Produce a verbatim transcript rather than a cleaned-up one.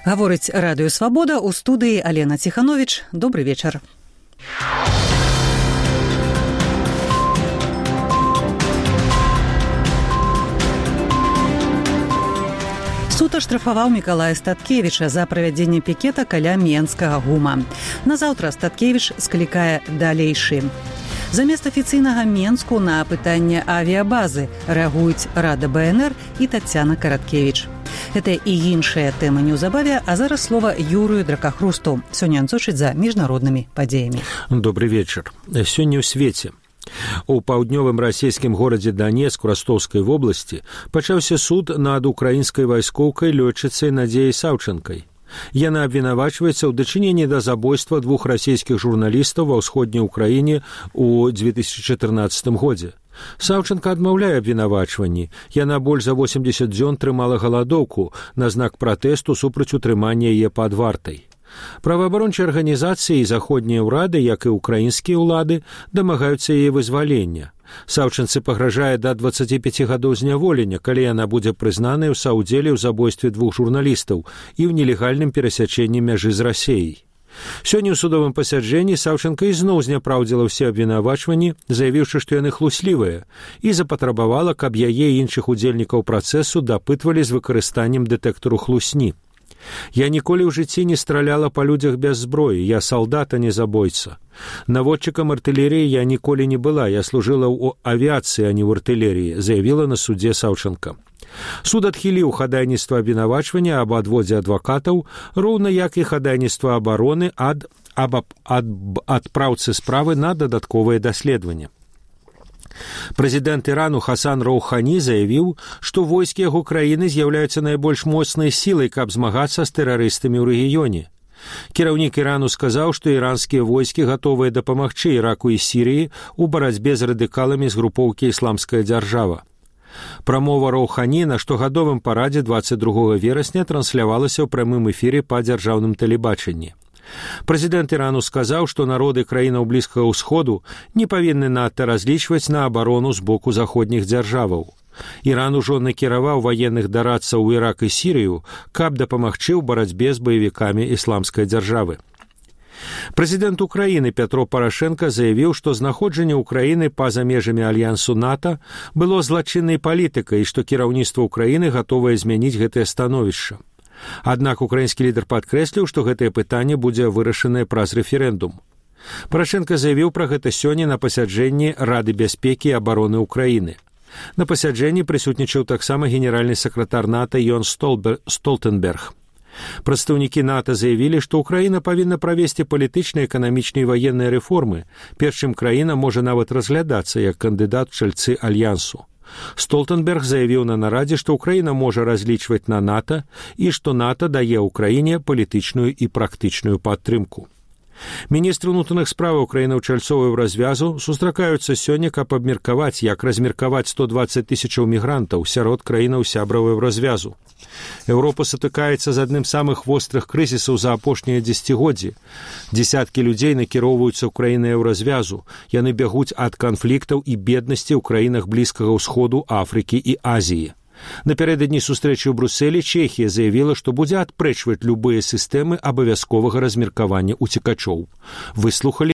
Гаворыць Радыё Свабода, у студыі Алена Ціхановіч. Добры вечар. Суд аштрафаваў Мікалая Статкевіча за правядзенне пікета каля Менскага гума. Назаўтра Статкевіч склікае далейшы. Замест афіцыйнага Менску на пытанне авіябазы рэагуюць Рада БНР і Тацяна Караткевіч. Гэта і іншыя тэмы неўзабаве, а зараз слова Юрыю Дракахрусту. Сёння ён сочыць за міжнароднымі падзеямі. Добрый вечар. Сёння ў свеце. У паўднёвым расійскім горадзе Данецк Ростовскай вобласці пачаўся суд над украінскай вайскоўкай лётчыцай Надзеяй Саўчанкай. Яна абвінавачваецца ў дачыненні да забойства двух расійскіх журналістаў ва ўсходняй Украіне ў дзве тысячы чатырнаццатым годзе. Саўчанка адмаўляе абвінавачванні. Яна больш за восемдзесят дзён трымала галадоўку на знак пратэсту супраць утрымання яе пад вартай. Праваабарончыя арганізацыі і заходнія ўрады, як і ўкраінскія ўлады, дамагаюцца яе вызвалення. Саўчанцы пагражае да дваццаці пяці гадоў зняволення, калі яна будзе прызнаная ў саўдзеле ў забойстве двух журналістаў і ў нелегальным перасячэнні мяжы з Расеяй. Сёння ў судовым пасяджэнні Саўчанка ізноў зняпраўдзіла ўсе абвінавачванні, заявіўшы, што яны хлуслівыя, і запатрабавала, каб яе і іншых удзельнікаў працэсу дапытвалі з выкарыстаннем дэтэктару хлусні. Я ніколі ў жыцці не страляла па людзях без зброі, я салдат, а не забойца. Наводчыкам артылерыі я ніколі не была, я служыла ў авіяцыі, а не ў артылерыі, заявіла на судзе Саўчанка. Суд адхіліў хадайніцтва абвінавачвання аб адводзе адвакатаў, роўна як і хадайніцтва абароны ад, аб ад, адпраўцы справы на дадатковае даследаванне. Прэзідэнт Ірану Хасан Роўхані заявіў, што войскі яго краіны з'яўляюцца найбольш моцнай сілай, каб змагацца з тэрарыстамі ў рэгіёне. Кіраўнік Ірану сказаў, што іранскія войскі гатовыя дапамагчы Іраку і Сірыі ў барацьбе з радыкаламі з групоўкі «Ісламская дзяржава». Прамова Роўхані на штогадовым парадзе дваццаць другога верасня транслявалася ў прамым эфіры па дзяржаўным тэлебачанні. Прэзідэнт Ірану сказаў, што народы краінаў Блізкага ўсходу не павінны надта разлічваць на абарону з боку заходніх дзяржаваў. Іран ужо накіраваў ваенных дарадцаў у Ірак і Сірыю, каб дапамагчы ў барацьбе з баевікамі ісламскай дзяржавы. Прэзідэнт Украіны Пятро Парашенка заявіў, што знаходжанне Украіны па-за межамі альянсу НАТО было злачыннай палітыкай і што кіраўніцтва Украіны гатовае змяніць гэтае становішча. Аднак украінскі лідар падкрэсліў, што гэтае пытанне будзе вырашанае праз рэферэндум. Парашенка заявіў пра гэта сёння на пасяджэнні Рады бяспекі і абароны Украіны. На пасяджэнні прысутнічаў таксама генеральны сакратар НАТО Йон Столтенберг. Прадстаўнікі НАТО заявілі, што Украіна павінна правесці палітычныя, эканамічныя і ваенныя рэформы, перш чым краіна можа нават разглядацца як кандыдат у чальцы альянсу. Столтенберг заявіў на нарадзе, што Украіна можа разлічваць на НАТО і што НАТО дае ўкраіне палітычную і практычную падтрымку. Міністры ўнутраных справаў краінаў-чальцоў развязу сустракаюцца сёння, каб абмеркаваць, як размеркаваць сто дваццаць тысячаў мігрантаў сярод краінаў сябраў развязу. Еўропа сутыкаецца з адным з самых вострых крызісаў за апошнія дзесяцігоддзі. Дзесяткі людзей накіроўваюцца ў краіны развязу. Яны бягуць ад канфліктаў і беднасці ў краінах Блізкага ўсходу, Афрыкі і Азіі. Напярэдадні сустрэчы ў Брусэлі Чэхія заявіла, што будзе адпрэчваць любыя сістэмы абавязковага размеркавання ўцекачоў. Выслухалі